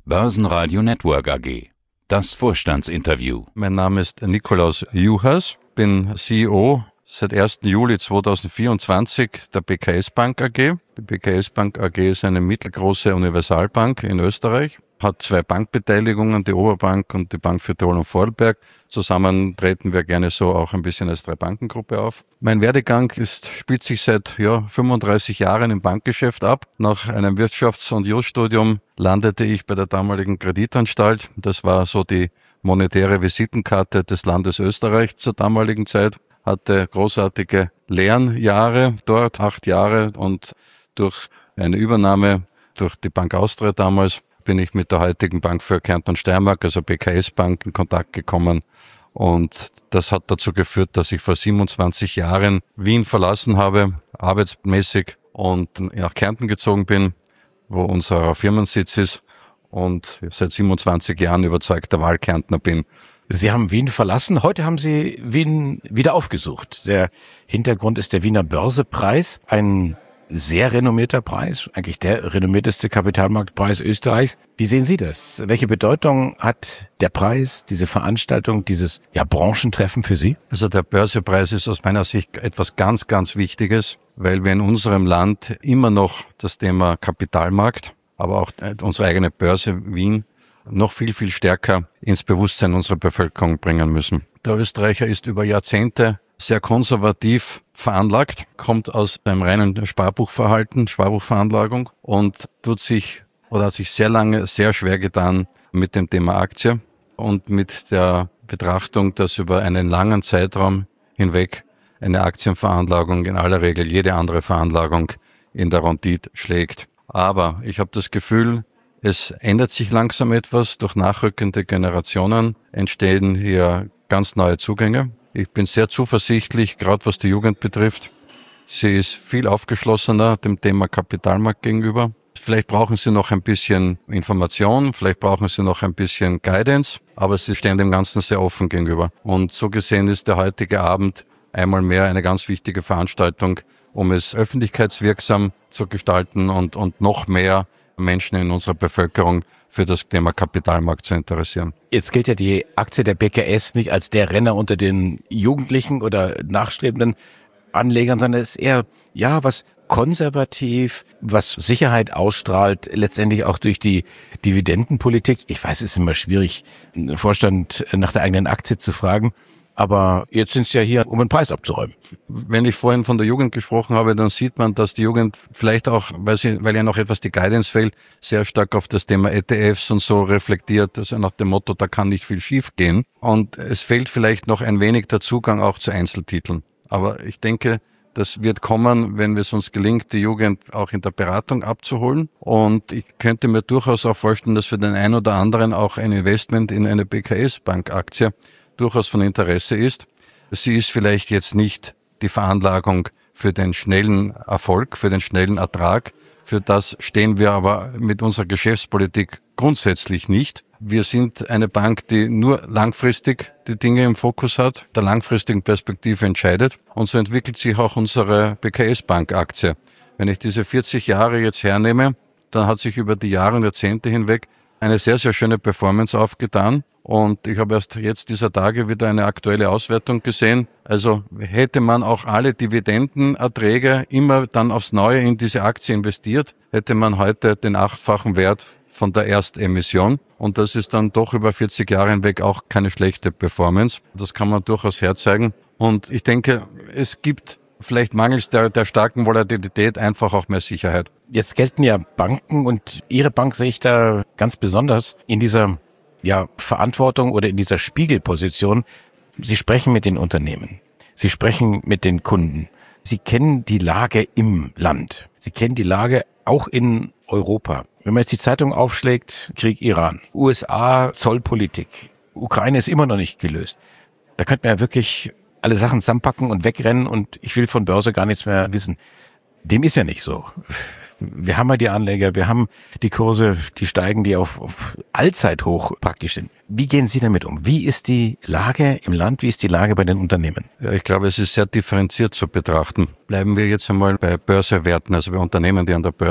Börsenradio Network AG. Das Vorstandsinterview. Mein Name ist Nikolaus Juhas, bin CEO seit 1. Juli 2024 der BKS Bank AG. Die BKS Bank AG ist eine mittelgroße Universalbank in Österreich, hat 2 Bankbeteiligungen, die Oberbank und die Bank für Tirol und Vorarlberg. Zusammen treten wir gerne so auch ein bisschen als 3-Bankengruppe auf. Mein Werdegang spielt sich seit 35 Jahren im Bankgeschäft ab. Nach einem Wirtschafts- und Jus-Studium landete ich bei der damaligen Kreditanstalt. Das war so die monetäre Visitenkarte des Landes Österreich zur damaligen Zeit. Hatte großartige Lernjahre dort, 8 Jahre, und durch eine Übernahme durch die Bank Austria damals bin ich mit der heutigen Bank für Kärnten und Steiermark, also BKS Bank, in Kontakt gekommen. Und das hat dazu geführt, dass ich vor 27 Jahren Wien verlassen habe, arbeitsmäßig, und nach Kärnten gezogen bin, wo unser Firmensitz ist, und seit 27 Jahren überzeugter Wahlkärntner bin. Sie haben Wien verlassen. Heute haben Sie Wien wieder aufgesucht. Der Hintergrund ist der Wiener Börsepreis, ein sehr renommierter Preis, eigentlich der renommierteste Kapitalmarktpreis Österreichs. Wie sehen Sie das? Welche Bedeutung hat der Preis, diese Veranstaltung, dieses Branchentreffen für Sie? Also der Börsepreis ist aus meiner Sicht etwas ganz, ganz Wichtiges, weil wir in unserem Land immer noch das Thema Kapitalmarkt, aber auch unsere eigene Börse Wien noch viel, viel stärker ins Bewusstsein unserer Bevölkerung bringen müssen. Der Österreicher ist über Jahrzehnte sehr konservativ veranlagt, kommt aus einem reinen Sparbuchveranlagung und hat sich sehr lange sehr schwer getan mit dem Thema Aktie und mit der Betrachtung, dass über einen langen Zeitraum hinweg eine Aktienveranlagung in aller Regel jede andere Veranlagung in der Rendite schlägt. Aber ich habe das Gefühl, es ändert sich langsam etwas. Durch nachrückende Generationen entstehen hier ganz neue Zugänge. Ich bin sehr zuversichtlich, gerade was die Jugend betrifft. Sie ist viel aufgeschlossener dem Thema Kapitalmarkt gegenüber. Vielleicht brauchen sie noch ein bisschen Information, vielleicht brauchen sie noch ein bisschen Guidance, aber sie stehen dem Ganzen sehr offen gegenüber. Und so gesehen ist der heutige Abend einmal mehr eine ganz wichtige Veranstaltung, um es öffentlichkeitswirksam zu gestalten und noch mehr Menschen in unserer Bevölkerung für das Thema Kapitalmarkt zu interessieren. Jetzt gilt ja die Aktie der BKS nicht als der Renner unter den Jugendlichen oder nachstrebenden Anlegern, sondern es ist eher, was konservativ, was Sicherheit ausstrahlt, letztendlich auch durch die Dividendenpolitik. Ich weiß, es ist immer schwierig, einen Vorstand nach der eigenen Aktie zu fragen. Aber jetzt sind Sie ja hier, um einen Preis abzuräumen. Wenn ich vorhin von der Jugend gesprochen habe, dann sieht man, dass die Jugend vielleicht auch, weil ja noch etwas die Guidance fehlt, sehr stark auf das Thema ETFs und so reflektiert, also nach dem Motto, da kann nicht viel schief gehen. Und es fehlt vielleicht noch ein wenig der Zugang auch zu Einzeltiteln. Aber ich denke, das wird kommen, wenn es uns gelingt, die Jugend auch in der Beratung abzuholen. Und ich könnte mir durchaus auch vorstellen, dass für den einen oder anderen auch ein Investment in eine BKS-Bank-Aktie durchaus von Interesse ist. Sie ist vielleicht jetzt nicht die Veranlagung für den schnellen Erfolg, für den schnellen Ertrag. Für das stehen wir aber mit unserer Geschäftspolitik grundsätzlich nicht. Wir sind eine Bank, die nur langfristig die Dinge im Fokus hat, der langfristigen Perspektive entscheidet. Und so entwickelt sich auch unsere BKS-Bank-Aktie. Wenn ich diese 40 Jahre jetzt hernehme, dann hat sich über die Jahre und Jahrzehnte hinweg eine sehr, sehr schöne Performance aufgetan. Und ich habe erst jetzt dieser Tage wieder eine aktuelle Auswertung gesehen. Also hätte man auch alle Dividendenerträge immer dann aufs Neue in diese Aktie investiert, hätte man heute den 8-fachen Wert von der Erstemission. Und das ist dann doch über 40 Jahre hinweg auch keine schlechte Performance. Das kann man durchaus herzeigen. Und ich denke, es gibt vielleicht mangels der starken Volatilität einfach auch mehr Sicherheit. Jetzt gelten ja Banken, und Ihre Bank sehe ich da ganz besonders in dieser Verantwortung oder in dieser Spiegelposition. Sie sprechen mit den Unternehmen. Sie sprechen mit den Kunden. Sie kennen die Lage im Land. Sie kennen die Lage auch in Europa. Wenn man jetzt die Zeitung aufschlägt, Krieg Iran, USA, Zollpolitik, Ukraine ist immer noch nicht gelöst. Da könnte man ja wirklich alle Sachen zusammenpacken und wegrennen und ich will von Börse gar nichts mehr wissen. Dem ist ja nicht so. Wir haben ja die Anleger, wir haben die Kurse, die steigen, die auf Allzeithoch praktisch sind. Wie gehen Sie damit um? Wie ist die Lage im Land? Wie ist die Lage bei den Unternehmen? Ja, ich glaube, es ist sehr differenziert zu betrachten. Bleiben wir jetzt einmal bei Börsewerten, also bei Unternehmen, die an der Börse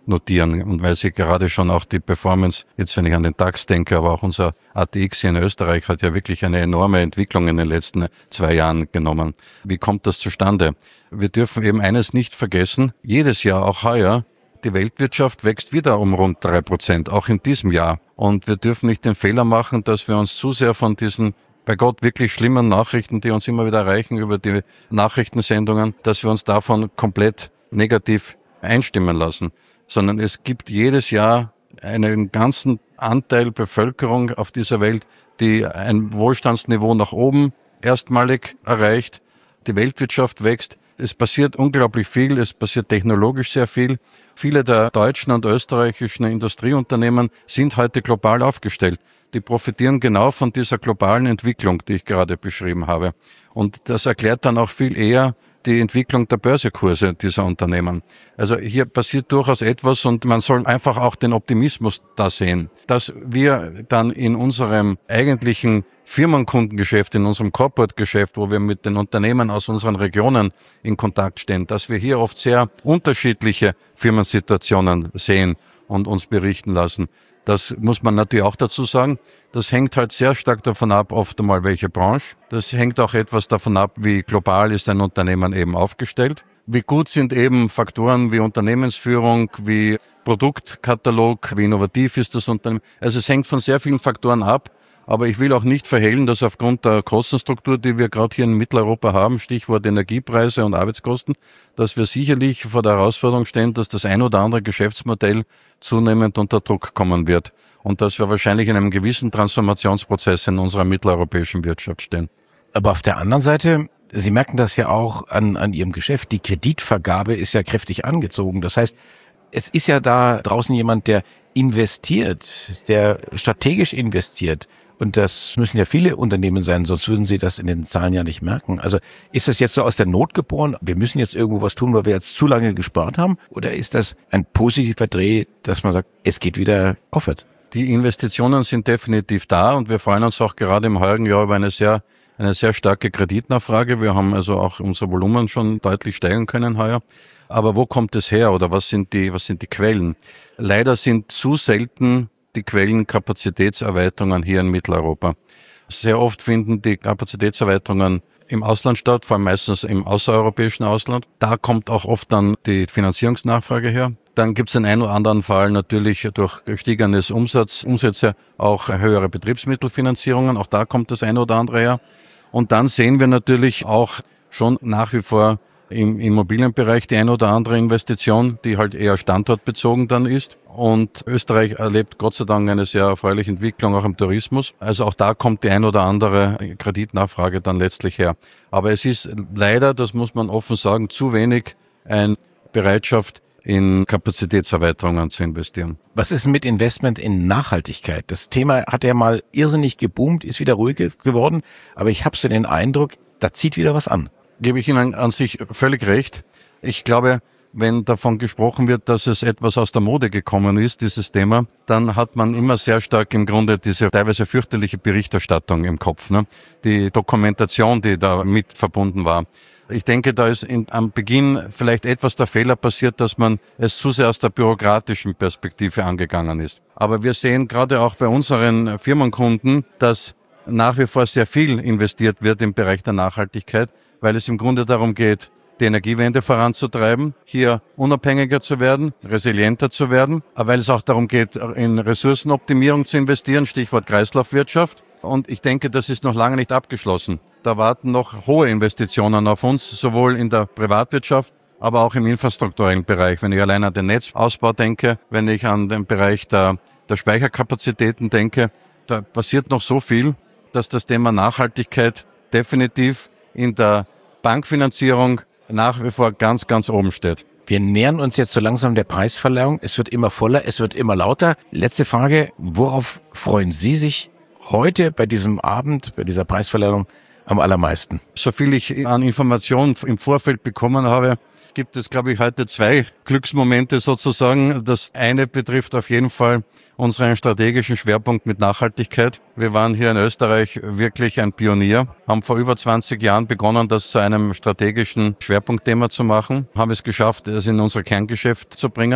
notieren. Und weil Sie gerade schon auch die Performance, jetzt wenn ich an den DAX denke, aber auch unser ATX hier in Österreich hat ja wirklich eine enorme Entwicklung in den letzten 2 Jahren genommen. Wie kommt das zustande? Wir dürfen eben eines nicht vergessen, jedes Jahr, auch heuer, die Weltwirtschaft wächst wieder um rund 3%, auch in diesem Jahr. Und wir dürfen nicht den Fehler machen, dass wir uns zu sehr von diesen bei Gott wirklich schlimmen Nachrichten, die uns immer wieder erreichen über die Nachrichtensendungen, dass wir uns davon komplett negativ einstimmen lassen. Sondern es gibt jedes Jahr einen ganzen Anteil Bevölkerung auf dieser Welt, die ein Wohlstandsniveau nach oben erstmalig erreicht. Die Weltwirtschaft wächst. Es passiert unglaublich viel, es passiert technologisch sehr viel. Viele der deutschen und österreichischen Industrieunternehmen sind heute global aufgestellt. Die profitieren genau von dieser globalen Entwicklung, die ich gerade beschrieben habe. Und das erklärt dann auch viel eher die Entwicklung der Börsekurse dieser Unternehmen. Also hier passiert durchaus etwas und man soll einfach auch den Optimismus da sehen, dass wir dann in unserem eigentlichen Firmenkundengeschäft, in unserem Corporate-Geschäft, wo wir mit den Unternehmen aus unseren Regionen in Kontakt stehen, dass wir hier oft sehr unterschiedliche Firmensituationen sehen und uns berichten lassen. Das muss man natürlich auch dazu sagen. Das hängt halt sehr stark davon ab, oft einmal welche Branche. Das hängt auch etwas davon ab, wie global ist ein Unternehmen eben aufgestellt. Wie gut sind eben Faktoren wie Unternehmensführung, wie Produktkatalog, wie innovativ ist das Unternehmen. Also es hängt von sehr vielen Faktoren ab. Aber ich will auch nicht verhehlen, dass aufgrund der Kostenstruktur, die wir gerade hier in Mitteleuropa haben, Stichwort Energiepreise und Arbeitskosten, dass wir sicherlich vor der Herausforderung stehen, dass das ein oder andere Geschäftsmodell zunehmend unter Druck kommen wird und dass wir wahrscheinlich in einem gewissen Transformationsprozess in unserer mitteleuropäischen Wirtschaft stehen. Aber auf der anderen Seite, Sie merken das ja auch an Ihrem Geschäft, die Kreditvergabe ist ja kräftig angezogen. Das heißt, es ist ja da draußen jemand, der investiert, der strategisch investiert. Und das müssen ja viele Unternehmen sein, sonst würden sie das in den Zahlen ja nicht merken. Also ist das jetzt so aus der Not geboren, wir müssen jetzt irgendwo was tun, weil wir jetzt zu lange gespart haben? Oder ist das ein positiver Dreh, dass man sagt, es geht wieder aufwärts? Die Investitionen sind definitiv da und wir freuen uns auch gerade im heurigen Jahr über eine sehr starke Kreditnachfrage. Wir haben also auch unser Volumen schon deutlich steigern können heuer. Aber wo kommt es her oder was sind die Quellen? Leider sind zu selten die Quellen Kapazitätserweiterungen hier in Mitteleuropa. Sehr oft finden die Kapazitätserweiterungen im Ausland statt, vor allem meistens im außereuropäischen Ausland. Da kommt auch oft dann die Finanzierungsnachfrage her. Dann gibt es in einem oder anderen Fall natürlich durch gestiegenes Umsätze auch höhere Betriebsmittelfinanzierungen. Auch da kommt das eine oder andere her. Und dann sehen wir natürlich auch schon nach wie vor im Immobilienbereich die eine oder andere Investition, die halt eher standortbezogen dann ist. Und Österreich erlebt Gott sei Dank eine sehr erfreuliche Entwicklung auch im Tourismus. Also auch da kommt die ein oder andere Kreditnachfrage dann letztlich her. Aber es ist leider, das muss man offen sagen, zu wenig eine Bereitschaft, in Kapazitätserweiterungen zu investieren. Was ist mit Investment in Nachhaltigkeit? Das Thema hat ja mal irrsinnig geboomt, ist wieder ruhig geworden. Aber ich habe so den Eindruck, da zieht wieder was an. Gebe ich Ihnen an sich völlig recht. Ich glaube, wenn davon gesprochen wird, dass es etwas aus der Mode gekommen ist, dieses Thema, dann hat man immer sehr stark im Grunde diese teilweise fürchterliche Berichterstattung im Kopf, ne? Die Dokumentation, die da mit verbunden war. Ich denke, da ist am Beginn vielleicht etwas der Fehler passiert, dass man es zu sehr aus der bürokratischen Perspektive angegangen ist. Aber wir sehen gerade auch bei unseren Firmenkunden, dass nach wie vor sehr viel investiert wird im Bereich der Nachhaltigkeit, weil es im Grunde darum geht, die Energiewende voranzutreiben, hier unabhängiger zu werden, resilienter zu werden, aber weil es auch darum geht, in Ressourcenoptimierung zu investieren, Stichwort Kreislaufwirtschaft. Und ich denke, das ist noch lange nicht abgeschlossen. Da warten noch hohe Investitionen auf uns, sowohl in der Privatwirtschaft, aber auch im infrastrukturellen Bereich. Wenn ich allein an den Netzausbau denke, wenn ich an den Bereich der Speicherkapazitäten denke, da passiert noch so viel, dass das Thema Nachhaltigkeit definitiv in der Bankfinanzierung nach wie vor ganz, ganz oben steht. Wir nähern uns jetzt so langsam der Preisverleihung. Es wird immer voller, es wird immer lauter. Letzte Frage, worauf freuen Sie sich heute bei diesem Abend, bei dieser Preisverleihung am allermeisten? So viel ich an Informationen im Vorfeld bekommen habe, gibt es, glaube ich, heute 2 Glücksmomente sozusagen. Das eine betrifft auf jeden Fall unseren strategischen Schwerpunkt mit Nachhaltigkeit. Wir waren hier in Österreich wirklich ein Pionier, haben vor über 20 Jahren begonnen, das zu einem strategischen Schwerpunktthema zu machen, haben es geschafft, es in unser Kerngeschäft zu bringen.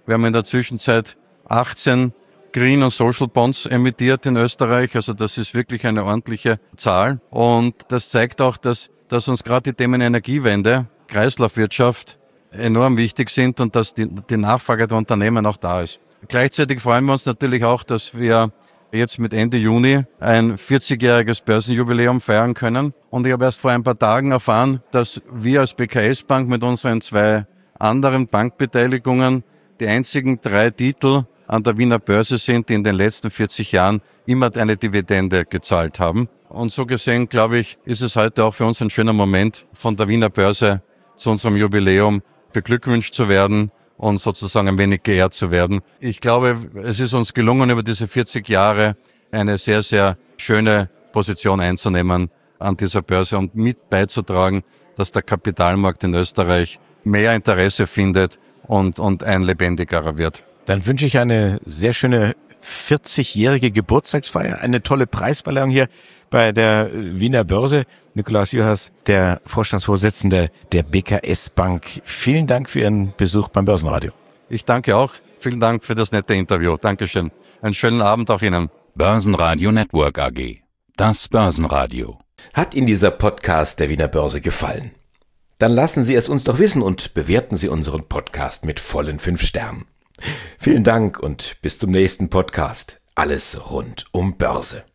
Wir haben in der Zwischenzeit 18 Green und Social Bonds emittiert in Österreich. Also das ist wirklich eine ordentliche Zahl. Und das zeigt auch, dass uns gerade die Themen Energiewende, Kreislaufwirtschaft enorm wichtig sind und dass die Nachfrage der Unternehmen auch da ist. Gleichzeitig freuen wir uns natürlich auch, dass wir jetzt mit Ende Juni ein 40-jähriges Börsenjubiläum feiern können. Und ich habe erst vor ein paar Tagen erfahren, dass wir als BKS-Bank mit unseren 2 anderen Bankbeteiligungen die einzigen 3 Titel an der Wiener Börse sind, die in den letzten 40 Jahren immer eine Dividende gezahlt haben. Und so gesehen, glaube ich, ist es heute auch für uns ein schöner Moment, von der Wiener Börse zu unserem Jubiläum beglückwünscht zu werden und sozusagen ein wenig geehrt zu werden. Ich glaube, es ist uns gelungen, über diese 40 Jahre eine sehr, sehr schöne Position einzunehmen an dieser Börse und mit beizutragen, dass der Kapitalmarkt in Österreich mehr Interesse findet und ein lebendigerer wird. Dann wünsche ich eine sehr schöne 40-jährige Geburtstagsfeier, eine tolle Preisverleihung hier bei der Wiener Börse. Nikolaus Juhas, der Vorstandsvorsitzende der BKS Bank. Vielen Dank für Ihren Besuch beim Börsenradio. Ich danke auch. Vielen Dank für das nette Interview. Dankeschön. Einen schönen Abend auch Ihnen. Börsenradio Network AG. Das Börsenradio. Hat Ihnen dieser Podcast der Wiener Börse gefallen? Dann lassen Sie es uns doch wissen und bewerten Sie unseren Podcast mit vollen 5 Sternen. Vielen Dank und bis zum nächsten Podcast. Alles rund um Börse.